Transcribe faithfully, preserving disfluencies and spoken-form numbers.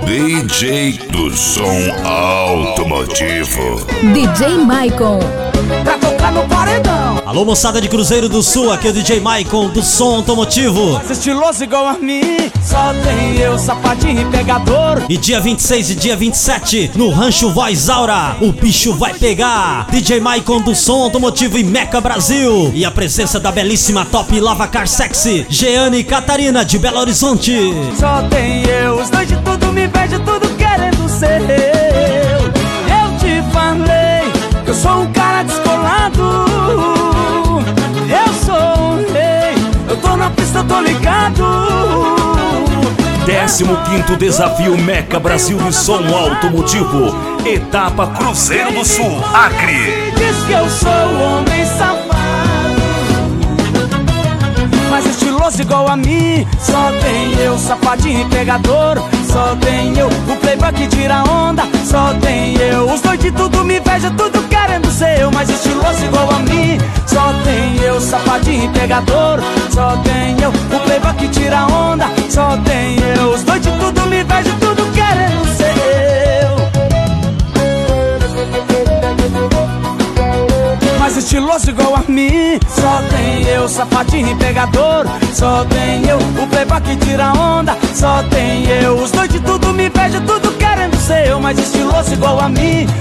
D J do som automotivo. D J Maicon. Pra tocar no paredão. Alô, moçada de Cruzeiro do Sul, aqui é o D J Maicon do som automotivo. Estiloso igual a mim, só tem eu, sapatinho e pegador. E dia vinte e seis e dia vinte e sete, no Rancho Voz Aura, o bicho vai pegar. D J Maicon do som automotivo e Meca Brasil. E a presença da belíssima Top Lavacar Sexy, Jeane e Catarina de Belo Horizonte. Só tem eu, os dois de tudo me vejo, tudo querendo ser eu. Eu te falei que eu sou um cara descolado. Eu sou um rei, eu tô na pista, eu tô ligado. décimo quinto Desafio Meca Brasil de som automotivo, etapa Cruzeiro do Sul, Acre. Diz que eu sou um homem safado, mas estiloso igual a mim. Só tem eu, sapatinho e pegador. Só tem eu, o playboy que tira onda. Só tem eu, os dois de tudo me vejo, tudo querendo ser eu, mas estiloso igual a mim. Só tem eu, sapatinho e pegador. Só tem eu, o playboy que tira onda. Só tem eu, os dois de tudo me vejo, tudo querendo ser eu, mas estiloso igual a mim. Só tem eu, sapatinho e pegador. Só tem eu, o playboy que tira onda. Só tem eu, os dois de tudo me vejo, tudo querendo ser eu, mas estiloso igual a mim.